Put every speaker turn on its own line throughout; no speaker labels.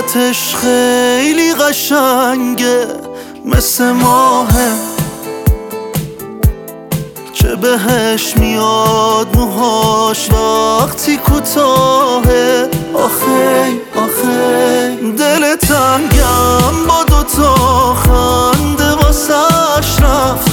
صورتش خیلی قشنگه مثل ماهه، چه بهش میاد موهاش وقتی کوتاهه. آخه آخه دل تنگم با دوتا خنده واسش رفت،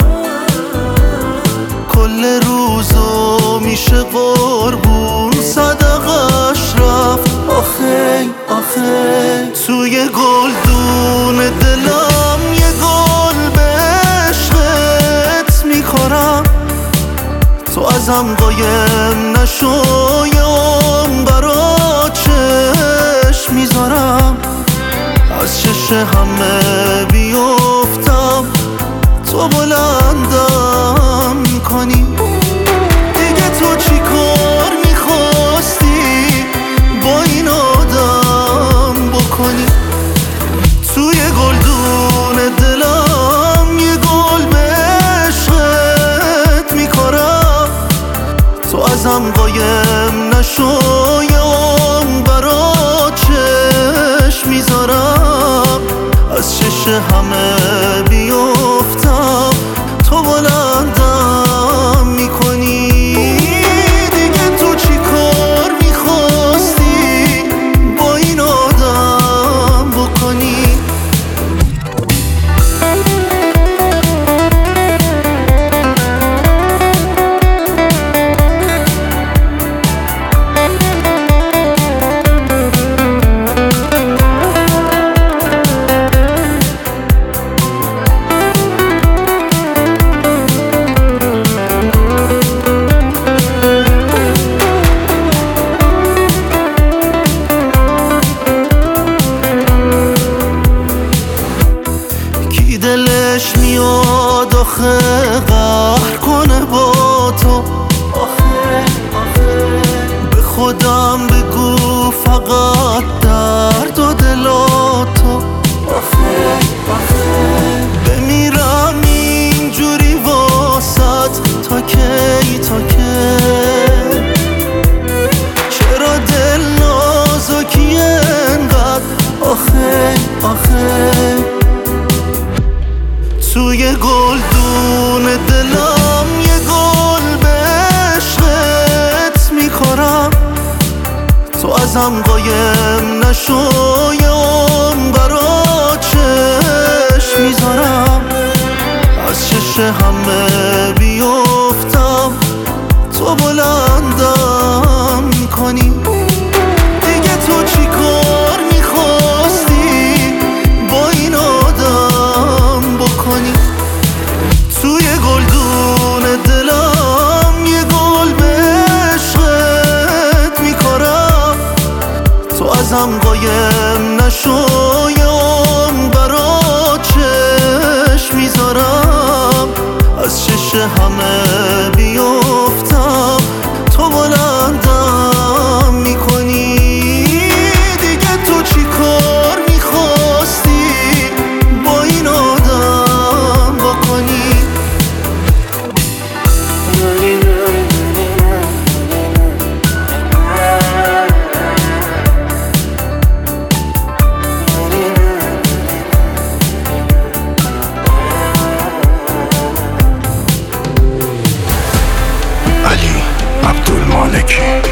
کل روزو میشه قربون صدقش رفت. آخه آخه توی گلدون دلم یه گل به عشقت میکنم، تو ازم قایم نشو یام برا چشم میذارم، از چش همه بیفتم تو بلندم میکنی. دیگه تو چی کار میخواستی با این آدم بکنی؟ توی گلدون دلم یه گل به عشقت میکارم، تو ازم قایم نشو یام برا چشم میذارم، از چش همه بیفتم تو بلندم میکنی. دیگه تو چی کار میخواستی با این آدم بکنی؟ دلش میاد آخه قهر کنه با تو. آخه آخه به خودم بگو فقط درد و دلاتو. آخه آخه بمیرم اینجوری واسط تا کی تا کی؟ چرا دل نازکی انقدر؟ آخه آخه توی گلدون دلم یه گل به عشقت میکارم، تو ازم قایم نشو یام برا چشم میذارم، از چش همه بیفتم تو بلندم میکنی. دیگه تو چی کار میخواستی با این آدم بکنی؟ توی گلدون دلم یه گل به عشقت میکارم، تو ازم قایم نشو یام برا چشم میذارم، از چش همه بیفتم تو بلندم میکنی. دیگه تو چی کار میخواستی با این آدم بکنی؟
علی عبدالمالکی